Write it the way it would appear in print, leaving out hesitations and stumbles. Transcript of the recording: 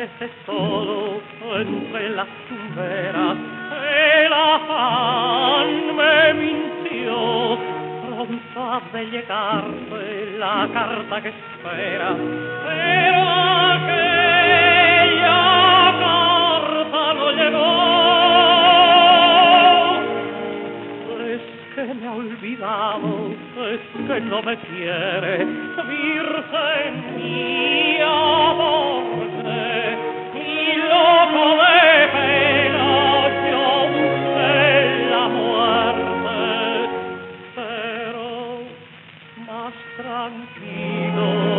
ese solo entre las veras el afán me mintió, pronta de llegarse la carta que espera, pero aquella carta no llegó. Es que me ha olvidado, es que no me quiere, virgen mía, porque mi loco de pena yo busqué la muerte, pero más tranquilo